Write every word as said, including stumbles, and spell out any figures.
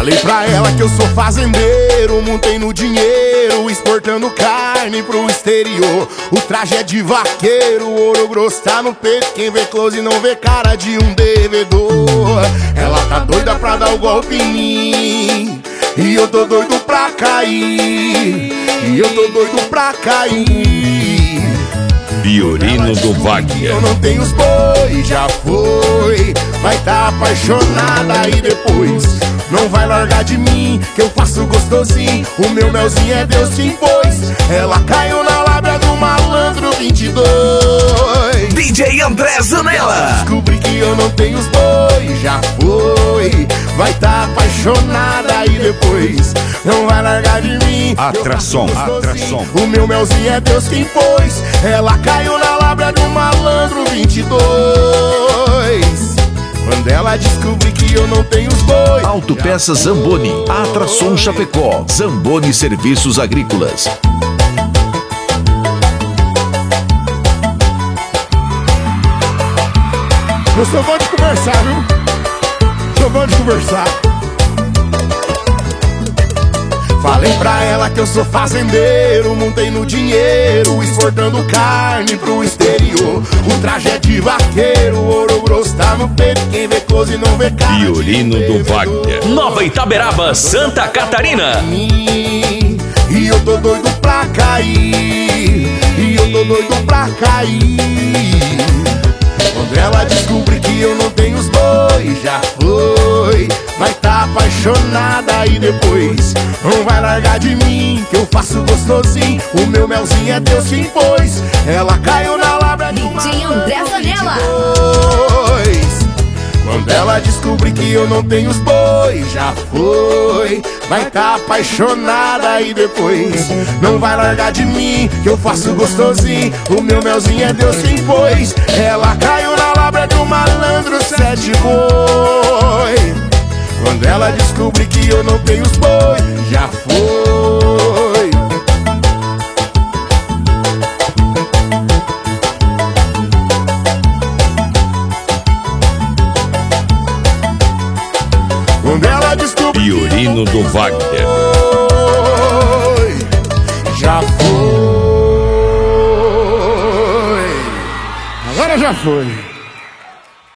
Falei pra ela que eu sou fazendeiro, montei no dinheiro, exportando carne pro exterior. O traje é de vaqueiro, o ouro grosso tá no peito, quem vê close não vê cara de um devedor. Ela tá doida pra dar o golpe em mim, e eu tô doido pra cair, e eu tô doido pra cair. Fiorino do Wagner. Eu não tenho os boi, já foi. Vai tá apaixonada e depois não vai largar de mim, que eu faço gostosinho. O meu melzinho é Deus que impôs. Ela caiu na lábia do malandro vinte e dois. D J André Zanella. Descobri que eu não tenho os boi, já foi. Vai tá apaixonada e depois não vai largar de mim. Atração, atração. O meu melzinho é Deus quem pôs. Ela caiu na lábia do malandro vinte e dois. Quando ela descobri que eu não tenho os boi. Autopeças Zamboni, Atração Chapecó, Zamboni Serviços Agrícolas. Eu sou bom de conversar, viu? Sou bom de conversar. Falei pra ela que eu sou fazendeiro, montei no dinheiro, exportando carne pro exterior. O traje é de vaqueiro, o ouro grosso tá no peito, quem vê close não vê cara. Fiorino do Wagner. Nova Itaberaba, Santa Catarina. E eu tô doido pra cair, e eu tô doido pra cair. Quando ela descobri que eu não tenho os boi, já foi. Vai tá apaixonada e depois não vai largar de mim, que eu faço gostosinho. O meu melzinho é Deus que impôs. Ela caiu na lábia de D J André Zanella. Quando ela descobri que eu não tenho os boi, já foi. Vai tá apaixonada e depois não vai largar de mim, que eu faço gostosinho. O meu melzinho é Deus quem pôs. Ela caiu na lábia do malandro sete boi. Quando ela descobri que eu não tenho os boi, já foi. Quando ela descobriu Fiorino do Wagner. Já foi. Agora já foi.